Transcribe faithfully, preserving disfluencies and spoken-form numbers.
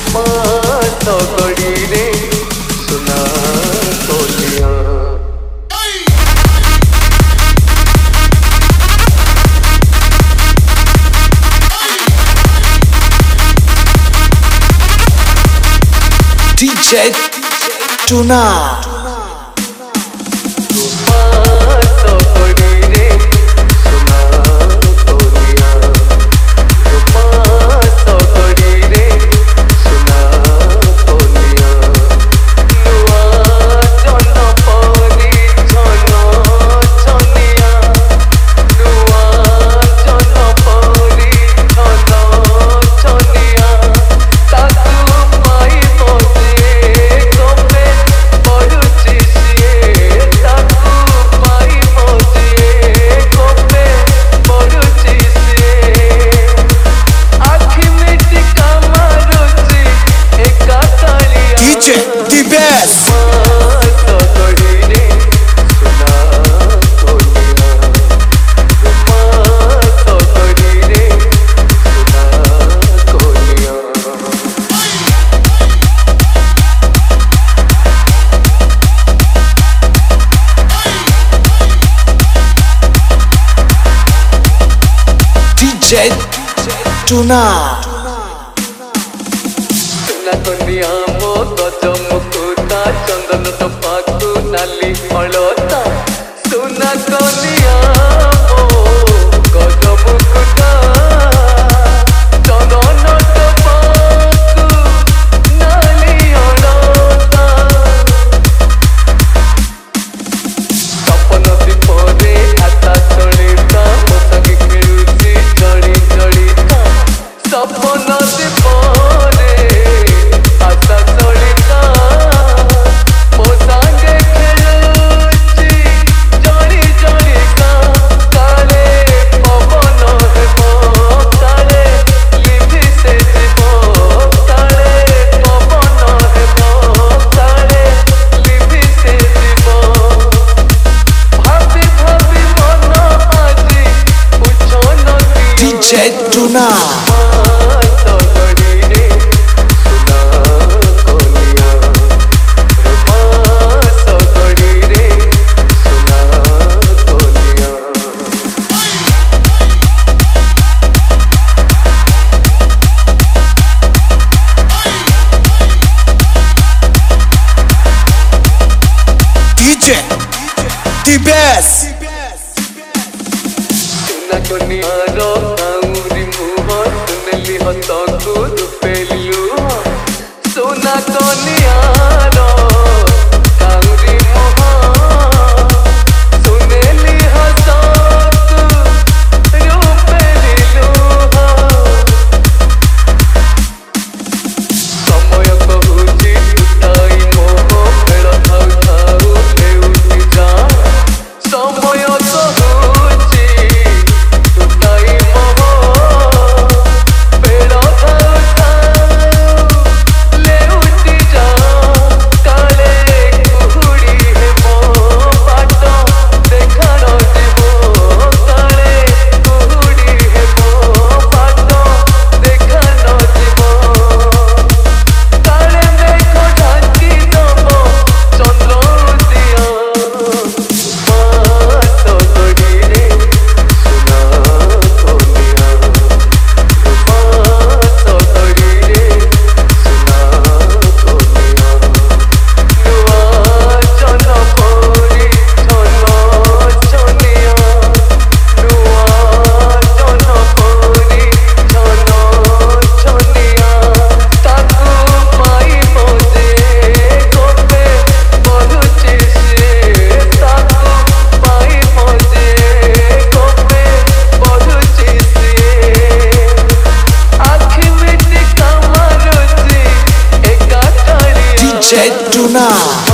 पास गड़ी रे सुना तोलिया D J Tuna D J Tuna सुना कनिया मो गज मुकुता चंदन तो पाकु नाली हलता सुना कनिया मो गज मुकुता चंदन तो पाकु नाली हलता सपन दीपरे आता चलिता मो संगे खेलुची चढ़ी चढ़िता सपन दीपरे आता चलिता मो संगे खेलुची चढ़ी चढ़िता काले पवन हेबो काले लिभि से जीव काले पवन हेबो काले लिभि से जीव भाभी भाभी मन आजी पूछो नदी D J Tuna D J The best सुना कनियारो काउरी मुह सुनली हतकु दुपेलु सुना कनियारो काउरी मुह सुनली हतकु दुपेलु समय कहुची टूटाई मोह मेल थाउ थाउ लेउटी जा समय कहुची टूटाई मोह मेल थाउ थाउ लेउटी जा काले कुहुड़ी हेबो बाट देखार जीवो काले कुहुड़ी हेबो बाट देखार जीवो काले मेघ ढाकी दबो चंद्र उदिया पास गड़ी रे सुना तोलिया पास गड़ी रे सुना तोलिया नुआ जन परी छन छनिया नुआ जन परी छन छनिया ताकू पाई मोजे गोपे बहुची से ताकू पाई मोजे गोपे बहुची से आखि मिटी कमरुची एका ताली D J Tuna